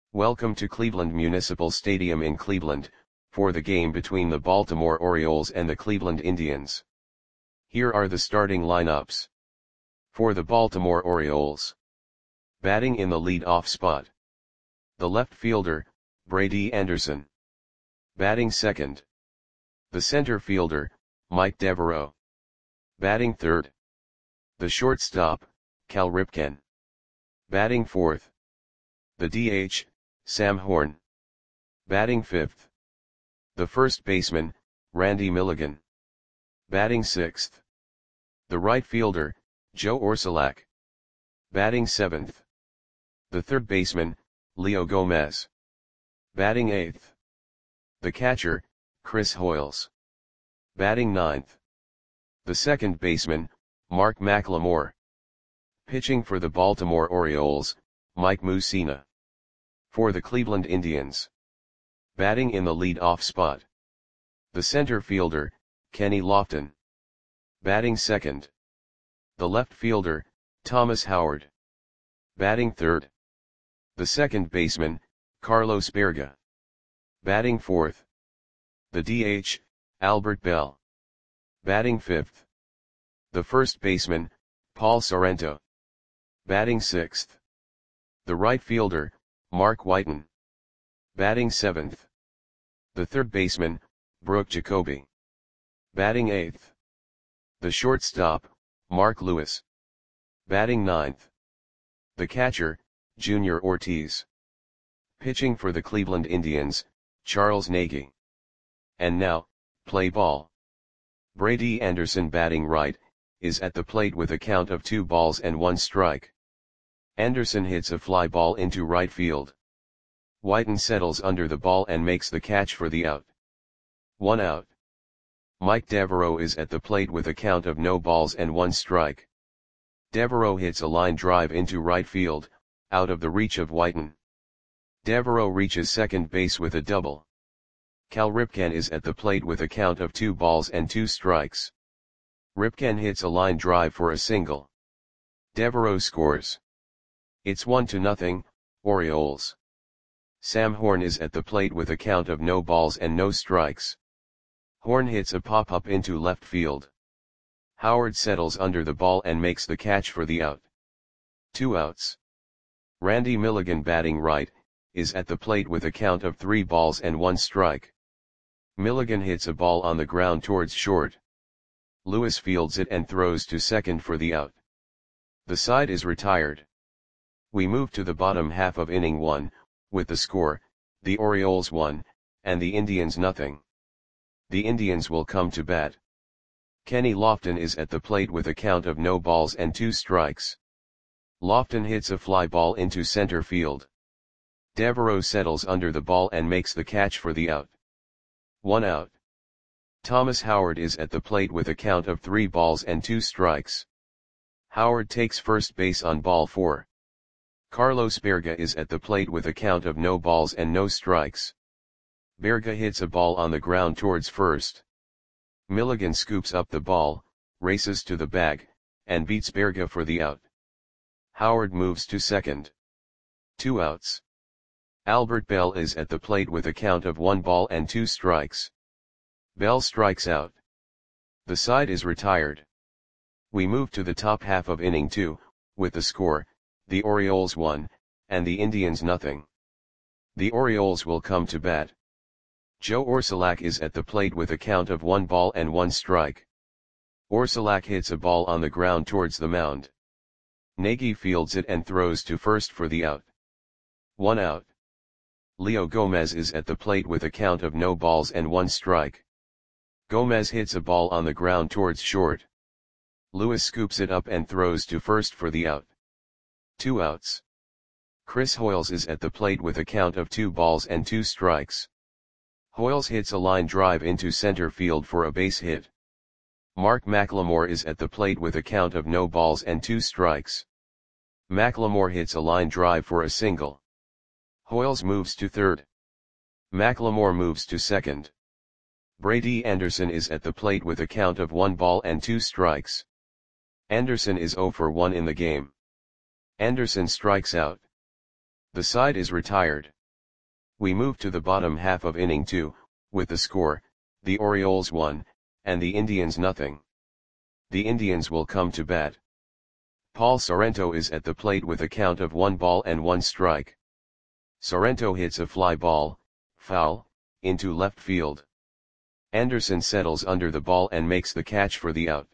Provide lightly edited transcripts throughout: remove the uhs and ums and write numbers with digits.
Welcome to Cleveland Municipal Stadium in Cleveland, for the game between the Baltimore Orioles and the Cleveland Indians. Here are the starting lineups. For the Baltimore Orioles. Batting in the lead-off spot. The left fielder, Brady Anderson. Batting second. The center fielder, Mike Devereaux. Batting third. The shortstop, Cal Ripken. Batting fourth. The DH, Sam Horn. Batting fifth. The first baseman, Randy Milligan. Batting sixth. The right fielder, Joe Orsulak. Batting seventh. The third baseman, Leo Gomez. Batting eighth. The catcher, Chris Hoiles. Batting ninth. The second baseman, Mark McLemore. Pitching for the Baltimore Orioles, Mike Mussina. For the Cleveland Indians. Batting in the lead-off spot. The center fielder, Kenny Lofton. Batting second. The left fielder, Thomas Howard. Batting third. The second baseman, Carlos Berga. Batting fourth. The DH, Albert Bell. Batting fifth. The first baseman, Paul Sorrento. Batting sixth. The right fielder, Mark Whiten. Batting seventh. The third baseman, Brooke Jacoby. Batting eighth. The shortstop, Mark Lewis. Batting ninth. The catcher, Junior Ortiz. Pitching for the Cleveland Indians, Charles Nagy. And now, play ball. Brady Anderson batting right, is at the plate with a count of 2-1 strike. Anderson hits a fly ball into right field. Whiten settles under the ball and makes the catch for the out. 1 out. Mike Devereaux is at the plate with a count of 0-1 strike. Devereaux hits a line drive into right field, out of the reach of Whiten. Devereaux reaches second base with a double. Cal Ripken is at the plate with a count of 2-2 strikes. Ripken hits a line drive for a single. Devereaux scores. It's 1-0, Orioles. Sam Horn is at the plate with a count of 0 strikes. Horn hits a pop-up into left field. Howard settles under the ball and makes the catch for the out. 2 outs. Randy Milligan batting right, is at the plate with a count of 3-1 strike. Milligan hits a ball on the ground towards short. Lewis fields it and throws to second for the out. The side is retired. We move to the bottom half of inning 1, with the score, the Orioles 1, and the Indians 0. The Indians will come to bat. Kenny Lofton is at the plate with a count of 0-2 strikes. Lofton hits a fly ball into center field. Devereaux settles under the ball and makes the catch for the out. 1 out. Thomas Howard is at the plate with a count of 3-2 strikes. Howard takes first base on ball 4. Carlos Berga is at the plate with a count of 0 strikes. Berga hits a ball on the ground towards first. Milligan scoops up the ball, races to the bag, and beats Berga for the out. Howard moves to second. 2 outs. Albert Bell is at the plate with a count of 1-2 strikes. Bell strikes out. The side is retired. We move to the top half of inning 2, with the score, the Orioles 1, and the Indians 0. The Orioles will come to bat. Joe Orsulak is at the plate with a count of 1-1 strike. Orsulak hits a ball on the ground towards the mound. Nagy fields it and throws to first for the out. 1 out. Leo Gomez is at the plate with a count of 0-1 strike. Gomez hits a ball on the ground towards short. Lewis scoops it up and throws to first for the out. 2 outs. Chris Hoiles is at the plate with a count of 2-2 strikes. Hoiles hits a line drive into center field for a base hit. Mark McLemore is at the plate with a count of 0-2 strikes. McLemore hits a line drive for a single. Hoiles moves to third. McLemore moves to second. Brady Anderson is at the plate with a count of 1-2 strikes. Anderson is 0 for 1 in the game. Anderson strikes out. The side is retired. We move to the bottom half of inning 2, with the score, the Orioles 1, and the Indians nothing. The Indians will come to bat. Paul Sorrento is at the plate with a count of 1 ball and 1 strike. Sorrento hits a fly ball, foul, into left field. Anderson settles under the ball and makes the catch for the out.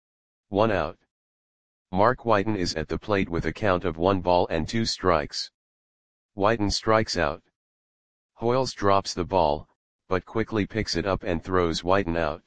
1 out. Mark Whiten is at the plate with a count of 1 ball and 2 strikes. Whiten strikes out. Hoyles drops the ball, but quickly picks it up and throws Whiten out.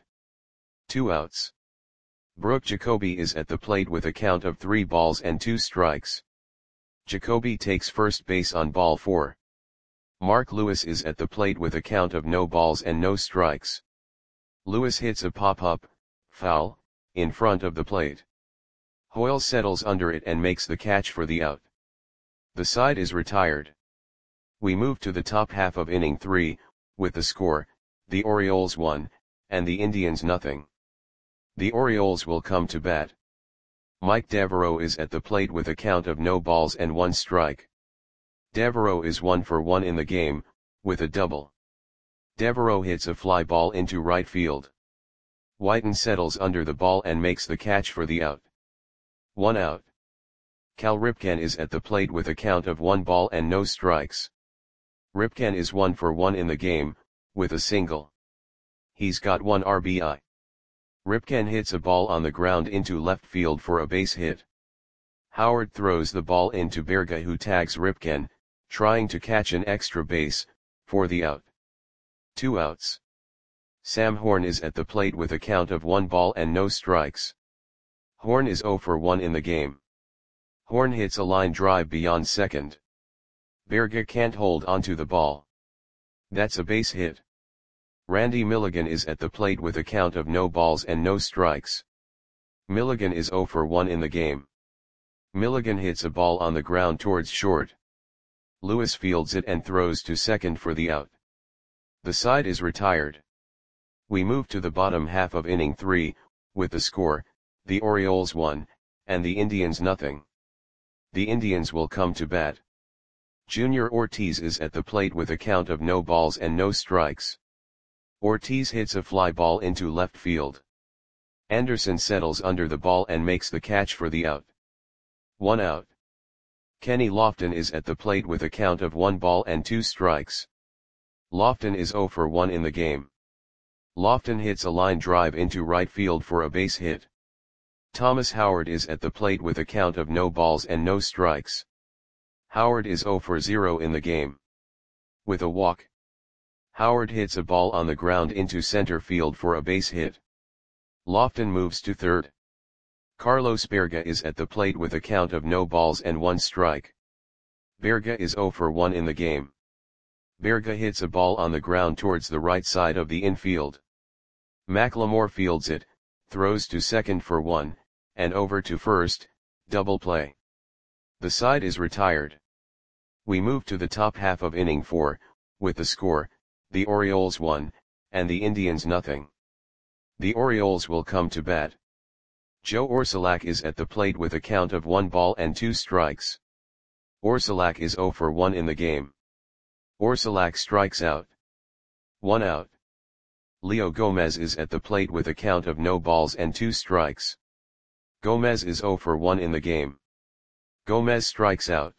2 outs. Brooke Jacoby is at the plate with a count of 3 balls and 2 strikes. Jacoby takes first base on ball 4. Mark Lewis is at the plate with a count of no balls and no strikes. Lewis hits a pop-up, foul, in front of the plate. Hoyle settles under it and makes the catch for the out. The side is retired. We move to the top half of inning 3, with the score, the Orioles 1, and the Indians nothing. The Orioles will come to bat. Mike Devereaux is at the plate with a count of no balls and 1 strike. Devereaux is 1 for 1 in the game, with a double. Devereaux hits a fly ball into right field. Whiten settles under the ball and makes the catch for the out. 1 out. Cal Ripken is at the plate with a count of 1 ball and no strikes. Ripken is 1 for 1 in the game, with a single. He's got 1 RBI. Ripken hits a ball on the ground into left field for a base hit. Howard throws the ball into Berga, who tags Ripken, trying to catch an extra base, for the out. 2 outs. Sam Horn is at the plate with a count of 1 ball and no strikes. Horn is 0 for 1 in the game. Horn hits a line drive beyond second. Berga can't hold onto the ball. That's a base hit. Randy Milligan is at the plate with a count of no balls and no strikes. Milligan is 0 for 1 in the game. Milligan hits a ball on the ground towards short. Lewis fields it and throws to second for the out. The side is retired. We move to the bottom half of inning 3, with the score, the Orioles 1, and the Indians nothing. The Indians will come to bat. Junior Ortiz is at the plate with a count of no balls and no strikes. Ortiz hits a fly ball into left field. Anderson settles under the ball and makes the catch for the out. 1 out. Kenny Lofton is at the plate with a count of 1 ball and 2 strikes. Lofton is 0 for 1 in the game. Lofton hits a line drive into right field for a base hit. Thomas Howard is at the plate with a count of no balls and no strikes. Howard is 0 for 0 in the game. With a walk. Howard hits a ball on the ground into center field for a base hit. Lofton moves to third. Carlos Berga is at the plate with a count of no balls and 1 strike. Berga is 0 for 1 in the game. Berga hits a ball on the ground towards the right side of the infield. McLemore fields it, throws to second for 1, and over to first, double play. The side is retired. We move to the top half of inning 4, with the score, the Orioles 1, and the Indians nothing. The Orioles will come to bat. Joe Orsulak is at the plate with a count of 1 ball and 2 strikes. Orsulak is 0 for 1 in the game. Orsulak strikes out. 1 out. Leo Gomez is at the plate with a count of no balls and 2 strikes. Gomez is 0 for 1 in the game. Gomez strikes out.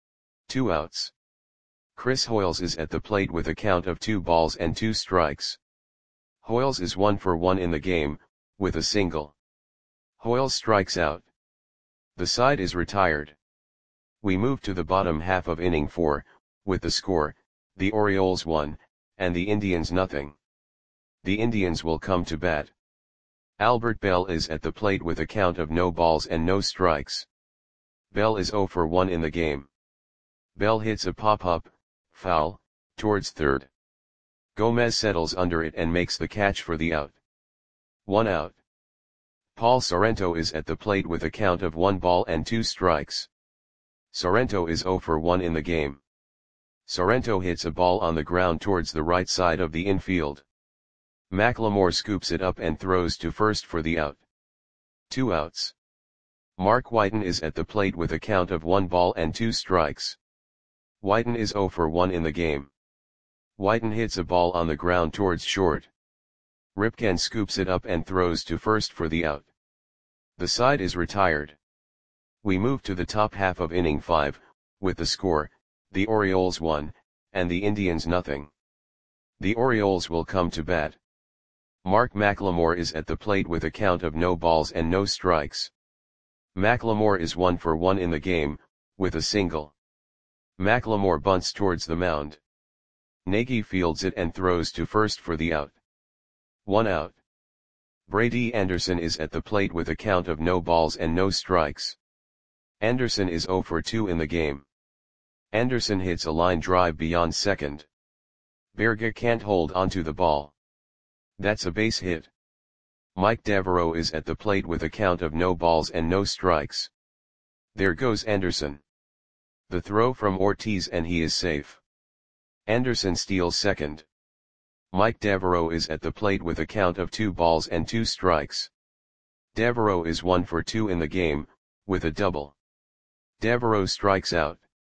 2 outs. Chris Hoyles is at the plate with a count of 2 balls and 2 strikes. Hoyles is 1 for 1 in the game, with a single. Hoyles strikes out. The side is retired. We move to the bottom half of inning 4, with the score, the Orioles 1, and the Indians nothing. The Indians will come to bat. Albert Bell is at the plate with a count of no balls and no strikes. Bell is 0 for 1 in the game. Bell hits a pop-up, foul, towards third. Gomez settles under it and makes the catch for the out. 1 out. Paul Sorrento is at the plate with a count of 1 ball and 2 strikes. Sorrento is 0 for 1 in the game. Sorrento hits a ball on the ground towards the right side of the infield. McLemore scoops it up and throws to first for the out. 2 outs. Mark Whiten is at the plate with a count of 1 ball and 2 strikes. Whiten is 0 for 1 in the game. Whiten hits a ball on the ground towards short. Ripken scoops it up and throws to first for the out. The side is retired. We move to the top half of inning 5, with the score, the Orioles 1, and the Indians nothing. The Orioles will come to bat. Mark McLemore is at the plate with a count of no balls and no strikes. McLemore is 1 for 1 in the game, with a single. McLemore bunts towards the mound. Nagy fields it and throws to first for the out. 1 out. Brady Anderson is at the plate with a count of no balls and no strikes. Anderson is 0 for 2 in the game. Anderson hits a line drive beyond second. Berge can't hold onto the ball. That's a base hit. Mike Devereaux is at the plate with a count of no balls and no strikes. There goes Anderson. The throw from Ortiz and he is safe. Anderson steals second. Mike Devereaux is at the plate with a count of 2 balls and 2 strikes. Devereaux is 1 for 2 in the game, with a double. Devereaux strikes out.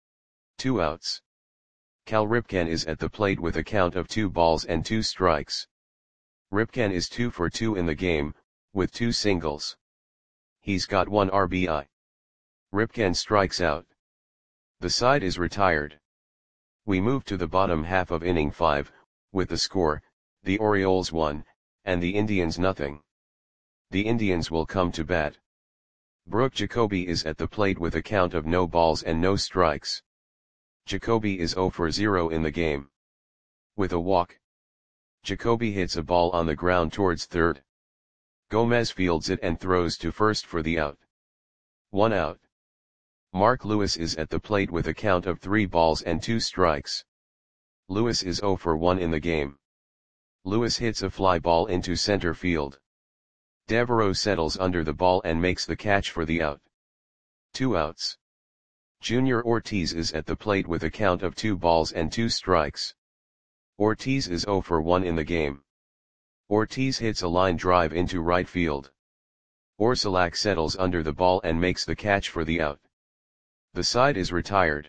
2 outs. Cal Ripken is at the plate with a count of 2 balls and 2 strikes. Ripken is 2 for 2 in the game, with 2 singles. He's got 1 RBI. Ripken strikes out. The side is retired. We move to the bottom half of inning 5, with the score, the Orioles 1, and the Indians nothing. The Indians will come to bat. Brooke Jacoby is at the plate with a count of no balls and no strikes. Jacoby is 0 for 0 in the game. With a walk. Jacoby hits a ball on the ground towards third. Gomez fields it and throws to first for the out. 1 out. Mark Lewis is at the plate with a count of 3 balls and 2 strikes. Lewis is 0 for 1 in the game. Lewis hits a fly ball into center field. Devereaux settles under the ball and makes the catch for the out. 2 outs. Junior Ortiz is at the plate with a count of 2 balls and 2 strikes. Ortiz is 0 for 1 in the game. Ortiz hits a line drive into right field. Orsulak settles under the ball and makes the catch for the out. The side is retired.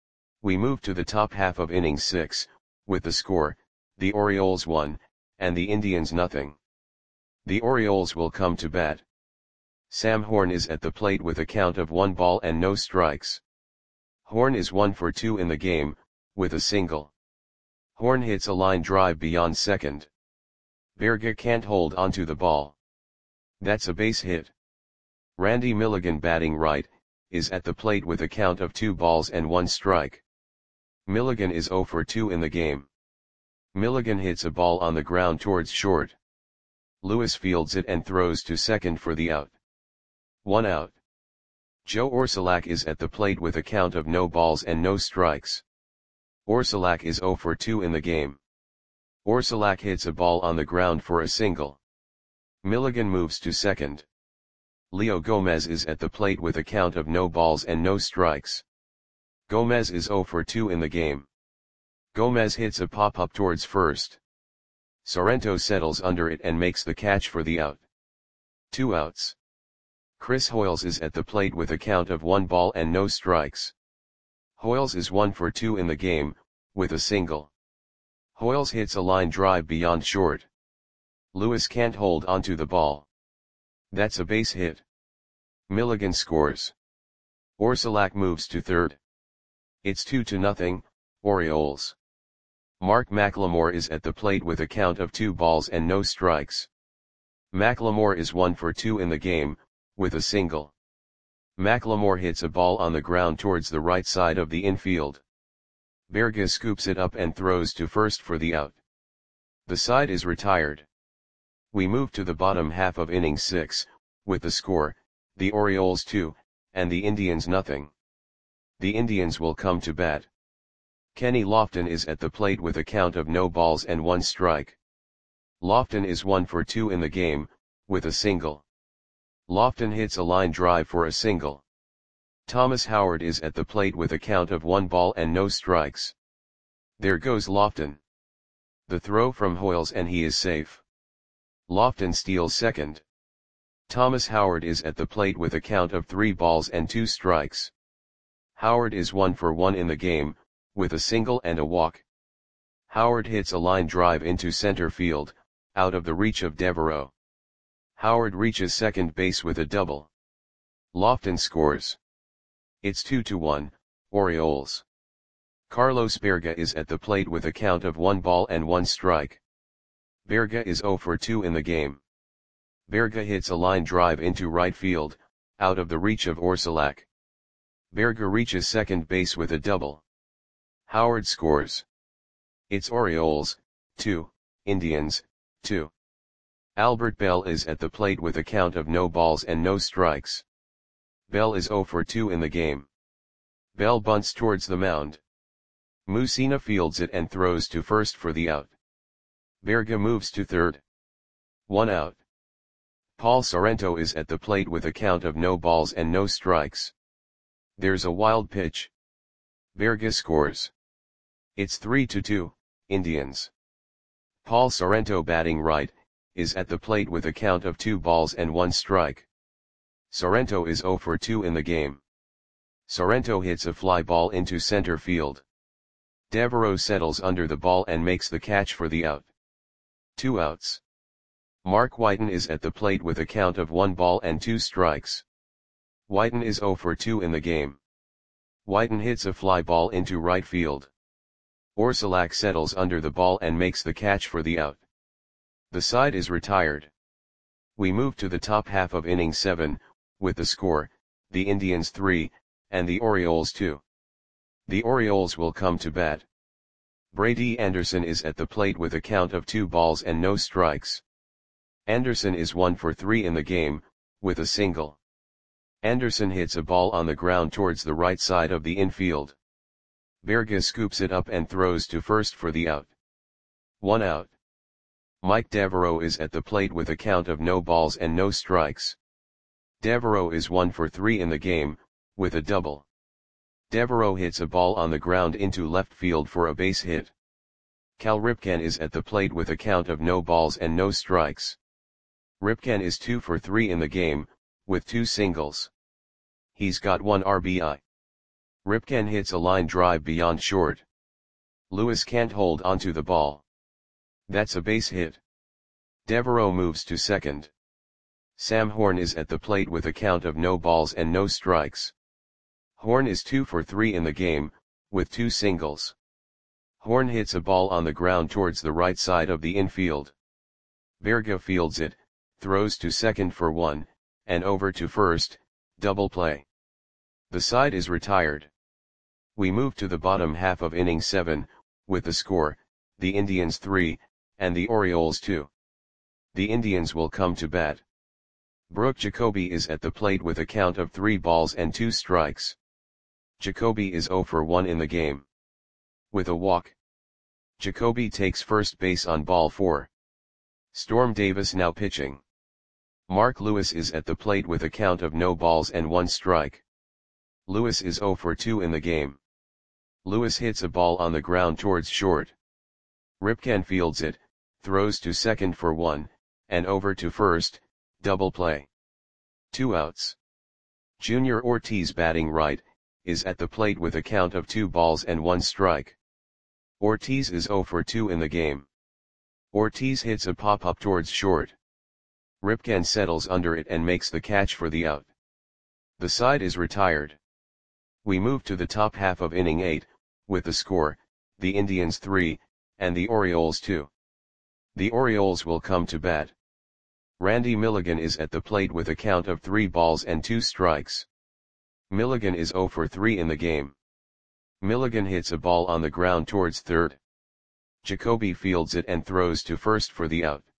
We move to the top half of inning 6, with the score, the Orioles 1, and the Indians nothing. The Orioles will come to bat. Sam Horn is at the plate with a count of 1 ball and no strikes. Horn is 1 for 2 in the game, with a single. Horn hits a line drive beyond second. Berge can't hold onto the ball. That's a base hit. Randy Milligan batting right, is at the plate with a count of 2 balls and 1 strike. Milligan is 0 for 2 in the game. Milligan hits a ball on the ground towards short. Lewis fields it and throws to second for the out. 1 out. Joe Orsulak is at the plate with a count of no balls and no strikes. Orsulak is 0 for 2 in the game. Orsulak hits a ball on the ground for a single. Milligan moves to second. Leo Gomez is at the plate with a count of no balls and no strikes. Gomez is 0 for 2 in the game. Gomez hits a pop-up towards first. Sorrento settles under it and makes the catch for the out. 2 outs. Chris Hoiles is at the plate with a count of 1 ball and no strikes. Hoiles is 1 for 2 in the game, with a single. Hoiles hits a line drive beyond short. Lewis can't hold onto the ball. That's a base hit. Milligan scores. Orsulak moves to third. It's 2-0, Orioles. Mark McLemore is at the plate with a count of 2 balls and no strikes. McLemore is 1 for 2 in the game, with a single. McLemore hits a ball on the ground towards the right side of the infield. Berge scoops it up and throws to first for the out. The side is retired. We move to the bottom half of inning 6, with the score, the Orioles 2, and the Indians nothing. The Indians will come to bat. Kenny Lofton is at the plate with a count of no balls and 1 strike. Lofton is 1 for 2 in the game, with a single. Lofton hits a line drive for a single. Thomas Howard is at the plate with a count of 1 ball and no strikes. There goes Lofton. The throw from Hoiles and he is safe. Lofton steals second. Thomas Howard is at the plate with a count of 3 balls and 2 strikes. Howard is 1 for 1 in the game, with a single and a walk. Howard hits a line drive into center field, out of the reach of Devereaux. Howard reaches second base with a double. Lofton scores. It's 2-1, Orioles. Carlos Berga is at the plate with a count of 1 ball and 1 strike. Berga is 0 for 2 in the game. Berga hits a line drive into right field, out of the reach of Orsulak. Berga reaches second base with a double. Howard scores. It's Orioles, 2, Indians, 2. Albert Bell is at the plate with a count of no balls and no strikes. Bell is 0 for 2 in the game. Bell bunts towards the mound. Mussina fields it and throws to first for the out. Berga moves to third. 1 out. Paul Sorrento is at the plate with a count of no balls and no strikes. There's a wild pitch. Berga scores. It's 3-2, Indians. Paul Sorrento, batting right, is at the plate with a count of 2 balls and 1 strike. Sorrento is 0 for 2 in the game. Sorrento hits a fly ball into center field. Devereaux settles under the ball and makes the catch for the out. 2 outs. Mark Whiten is at the plate with a count of 1 ball and 2 strikes. Whiten is 0 for 2 in the game. Whiten hits a fly ball into right field. Orsulak settles under the ball and makes the catch for the out. The side is retired. We move to the top half of inning 7, with the score, the Indians 3, and the Orioles 2. The Orioles will come to bat. Brady Anderson is at the plate with a count of 2 balls and no strikes. Anderson is 1 for 3 in the game, with a single. Anderson hits a ball on the ground towards the right side of the infield. Berga scoops it up and throws to first for the out. 1 out. Mike Devereaux is at the plate with a count of no balls and no strikes. Devereaux is 1 for 3 in the game, with a double. Devereaux hits a ball on the ground into left field for a base hit. Cal Ripken is at the plate with a count of no balls and no strikes. Ripken is 2 for 3 in the game, with 2 singles. He's got 1 RBI. Ripken hits a line drive beyond short. Lewis can't hold onto the ball. That's a base hit. Devereaux moves to second. Sam Horn is at the plate with a count of no balls and no strikes. Horn is 2 for 3 in the game, with 2 singles. Horn hits a ball on the ground towards the right side of the infield. Berga fields it, throws to second for 1, and over to first, double play. The side is retired. We move to the bottom half of inning 7, with the score, the Indians 3, and the Orioles 2. The Indians will come to bat. Brooke Jacoby is at the plate with a count of 3 balls and 2 strikes. Jacoby is 0 for 1 in the game. With a walk. Jacoby takes first base on ball 4. Storm Davis now pitching. Mark Lewis is at the plate with a count of no balls and 1 strike. Lewis is 0 for 2 in the game. Lewis hits a ball on the ground towards short. Ripken fields it, throws to second for 1, and over to first, double play. 2 outs. Junior Ortiz, batting right, is at the plate with a count of 2 balls and 1 strike. Ortiz is 0 for 2 in the game. Ortiz hits a pop-up towards short. Ripken settles under it and makes the catch for the out. The side is retired. We move to the top half of inning 8, with the score, the Indians 3, and the Orioles 2. The Orioles will come to bat. Randy Milligan is at the plate with a count of 3 balls and 2 strikes. Milligan is 0 for 3 in the game. Milligan hits a ball on the ground towards third. Jacoby fields it and throws to first for the out.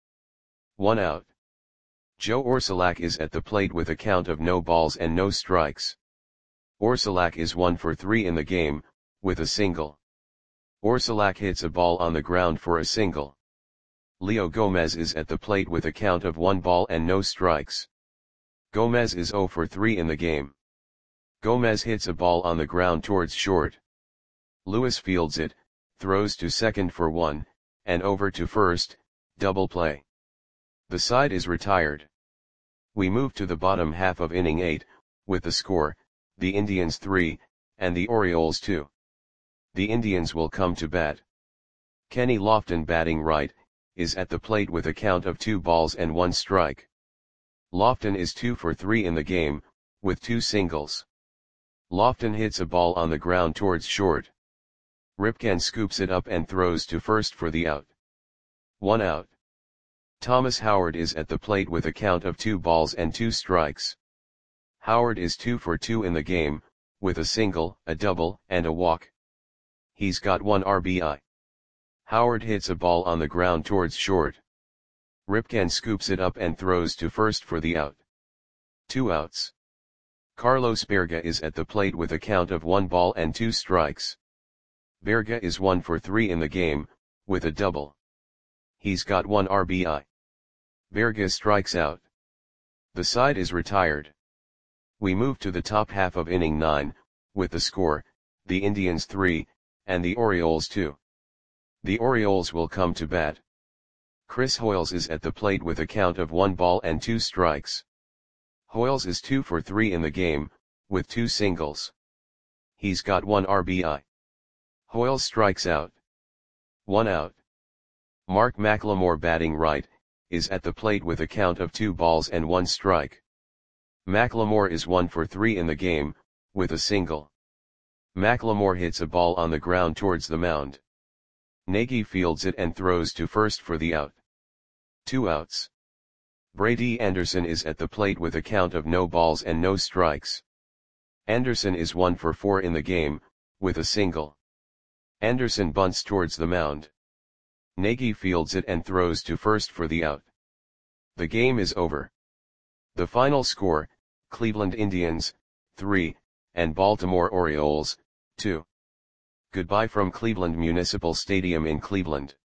1 out. Joe Orsulak is at the plate with a count of no balls and no strikes. Orsulak is 1 for 3 in the game, with a single. Orsulak hits a ball on the ground for a single. Leo Gomez is at the plate with a count of 1 ball and no strikes. Gomez is 0 for 3 in the game. Gomez hits a ball on the ground towards short. Lewis fields it, throws to second for 1, and over to first, double play. The side is retired. We move to the bottom half of inning 8, with the score, the Indians 3, and the Orioles 2. The Indians will come to bat. Kenny Lofton batting right, is at the plate with a count of 2 balls and 1 strike. Lofton is 2 for 3 in the game, with 2 singles. Lofton hits a ball on the ground towards short. Ripken scoops it up and throws to first for the out. 1 out. Thomas Howard is at the plate with a count of 2 balls and 2 strikes. Howard is 2 for 2 in the game, with a single, a double, and a walk. He's got 1 RBI. Howard hits a ball on the ground towards short. Ripken scoops it up and throws to first for the out. 2 outs. Carlos Berga is at the plate with a count of 1 ball and 2 strikes. Berga is 1 for 3 in the game, with a double. He's got 1 RBI. Berga strikes out. The side is retired. We move to the top half of inning 9, with the score, the Indians 3, and the Orioles 2. The Orioles will come to bat. Chris Hoiles is at the plate with a count of 1 ball and 2 strikes. Hoiles is 2 for 3 in the game, with 2 singles. He's got 1 RBI. Hoiles strikes out. 1 out. Mark McLemore batting right, is at the plate with a count of 2 balls and 1 strike. McLemore is 1 for 3 in the game, with a single. McLemore hits a ball on the ground towards the mound. Nagy fields it and throws to first for the out. 2 outs. Brady Anderson is at the plate with a count of no balls and no strikes. Anderson is 1 for 4 in the game, with a single. Anderson bunts towards the mound. Nagy fields it and throws to first for the out. The game is over. The final score, Cleveland Indians, 3, and Baltimore Orioles, 2. Goodbye from Cleveland Municipal Stadium in Cleveland.